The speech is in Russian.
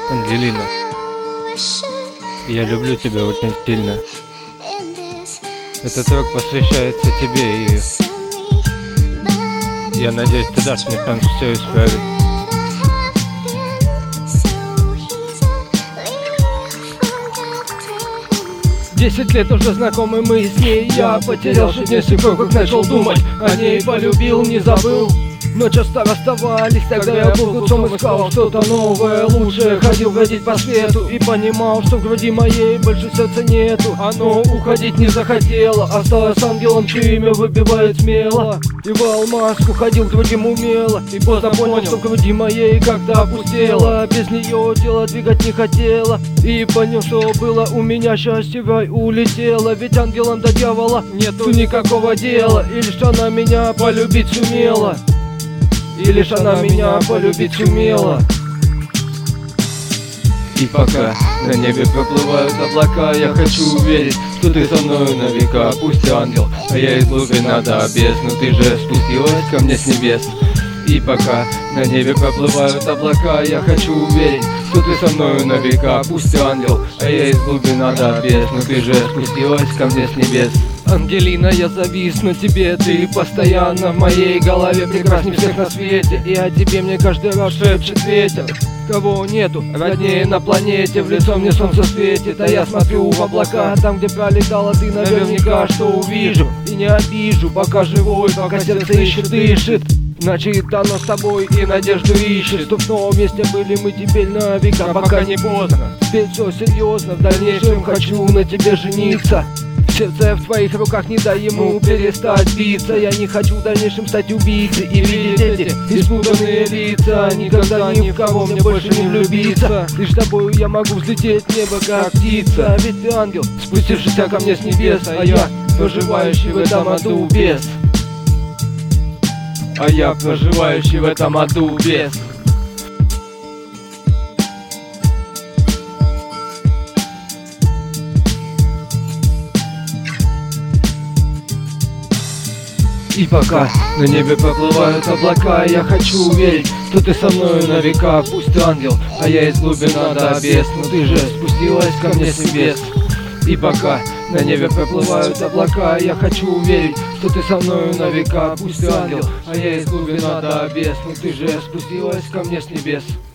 Ангелина, я люблю тебя очень сильно. Этот трек посвящается тебе, и я надеюсь, ты дашь мне шанс все исправить. 10 лет уже знакомы мы с ней. Я потерял 6 дней, как начал думать о ней, полюбил, не забыл. Но часто расставались, тогда я был глупцом, искал что-то новое, лучшее. Ходил бродить по свету и понимал, что в груди моей больше сердца нету. Оно уходить не захотело, осталось ангелом, чье имя выбивает смело. И в алмазку ходил к другим умело, и поздно понял, что в груди моей как-то опустело. Без нее тело двигать не хотело, и понял, что было у меня счастье, в рай улетело. Ведь ангелам до дьявола нету никакого дела, и лишь она меня полюбить сумела. И лишь она меня полюбить сумела. И пока на небе проплывают облака, я хочу уверить, что ты со мною на века. Пусть ангел, а я из глубин до бездны, ты же спустилась ко мне с небес. И пока на небе проплывают облака, я хочу уверить, что ты со мною на века. Пусть ангел, а я из глубин до бездны, ты же спустилась ко мне с небес. Ангелина, я завис на тебе, ты постоянно в моей голове, прекрасней всех на свете. И о тебе мне каждый раз шепчет ветер. Кого нету роднее на планете, в лицо мне солнце светит, а я смотрю в облака, там, где пролетала ты, наверняка что увижу. И не обижу, пока живой, пока сердце ищет, дышит. Значит, оно с тобой и надежду ищет, чтоб снова вместе были мы теперь на века, пока не поздно. Теперь все серьезно, в дальнейшем хочу на тебе жениться. Сердце в твоих руках, не дай ему перестать биться. Я не хочу в дальнейшем стать убийцей и видеть эти испуганные лица. Никогда ни в кого мне больше не влюбиться. Лишь с тобою я могу взлететь в небо, как птица. Ведь ты ангел, спустившийся ко мне с небес, а я проживающий в этом аду без. А я проживающий в этом аду без. И пока на небе проплывают облака, я хочу уверить, что ты со мною на века. Пусть ты ангел, а я из глубин до бездны, ты же спустилась ко мне с небес. И пока на небе проплывают облака, я хочу уверить, что ты со мною на века. Пусть ты ангел, а я из глубин до бездны, ты же спустилась ко мне с небес.